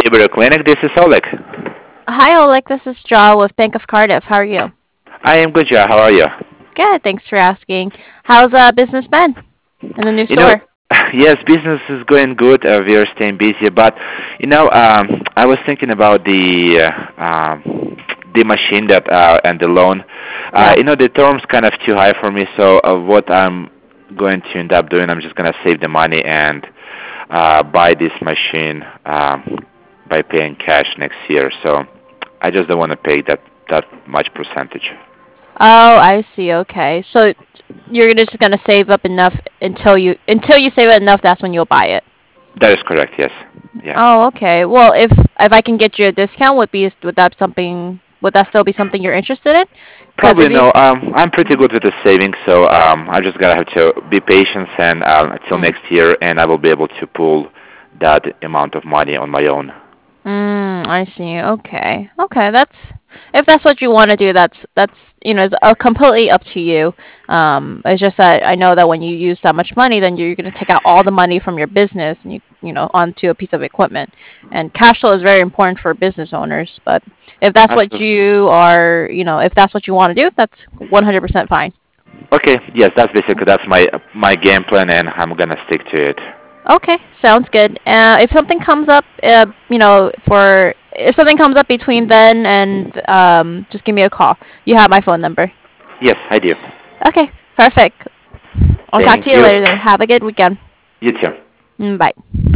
Iberia Clinic. This is Oleg. Hi, Oleg. This is Jaw with Bank of Cardiff. How are you? I am good, Joe. How are you? Good. Thanks for asking. How's business been in the new You know, store? yes, business is going good. We are staying busy, but I was thinking about the machine that and the loan. Yeah. The term's kind of too high for me. So what I'm going to end up doing, I'm just gonna save the money and buy this machine by paying cash next year. So I just don't want to pay that much percentage. Oh, I see. Okay. So you're just gonna save up enough until you save it enough. That's when you'll buy it. That is correct. Yes. Yeah. Oh, okay. Well, if I can get you a discount, would that still be something you're interested in? Because Probably if you no. I'm pretty good with the savings, so I just gotta have to be patient and until mm, next year, and I will be able to pull that amount of money on my own. I see. Okay. Okay, that's if that's what you want to do, that's it's completely up to you. It's just that I know that when you use that much money, then you're going to take out all the money from your business and onto a piece of equipment. And cash flow is very important for business owners, but if that's what Absolutely. if that's what you want to do, that's 100% fine. Okay. Yes, that's my game plan, and I'm gonna stick to it. Okay, sounds good. If something comes up, for if something comes up between then and just give me a call. You have my phone number. Yes, I do. Okay, perfect. I'll talk Thank to you you. later then. Have a good weekend. You too. Bye.